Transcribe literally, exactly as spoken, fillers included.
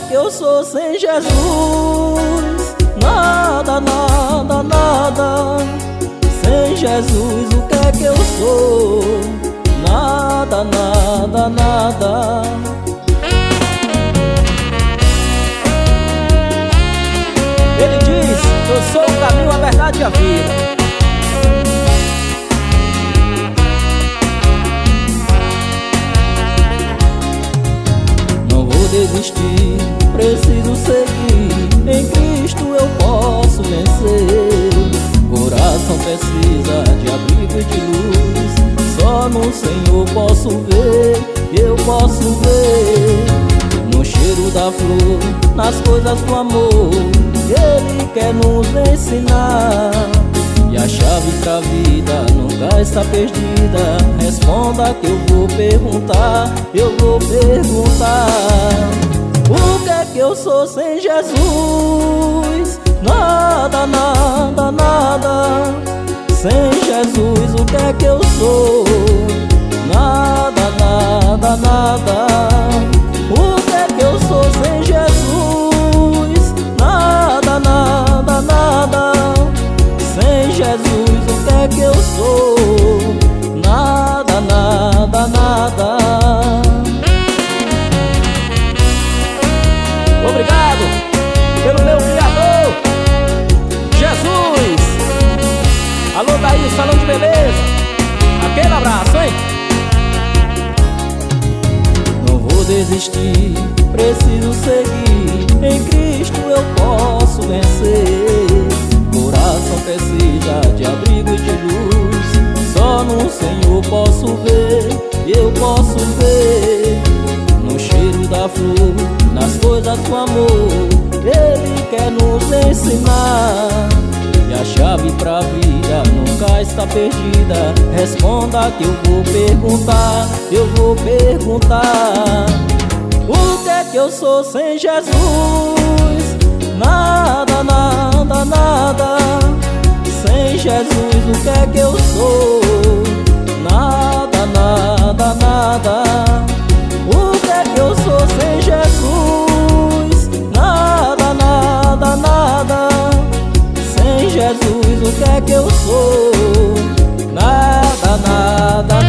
que eu sou sem Jesus? Nada, nada, nada. Sem Jesus o que é que eu sou? Nada, nada, nada. Ele diz: eu sou o caminho, a verdade e a vida. Não vou desistir, preciso seguir. Em Cristo eu posso vencer. Coração precisa de abrigo e de luz. Só no Senhor posso ver, eu posso ver. No cheiro da flor, nas coisas do amor, Ele quer nos ensinar. E a chave pra vida nunca está perdida. Responda que eu vou perguntar, eu vou perguntar. O que é que eu sou sem Jesus? Nada, nada, nada. Sem Jesus o que é que eu sou? Nada, nada, nada. O que é que eu sou sem Jesus? Nada, nada, nada. Sem Jesus o que é que eu sou? Nada, nada, nada. Obrigado pelo meu Criador, Jesus. Alô, Thaís, salão de beleza. Aquele abraço, hein? Não vou desistir, preciso seguir. Em Cristo eu posso vencer. Coração precisa de abrigo e de luz. Só no Senhor posso ver, eu posso ver. No cheiro da flor, nas coisas do amor, Ele quer nos ensinar. E a chave pra vida nunca está perdida. Responda que eu vou perguntar, eu vou perguntar. O que é que eu sou sem Jesus? Nada, nada, nada. Sem Jesus o que é que eu sou? Nada, nada, nada. O que é que eu sou sem Jesus? Nada, nada, nada. Sem Jesus o que é que eu sou? Nada, nada, nada.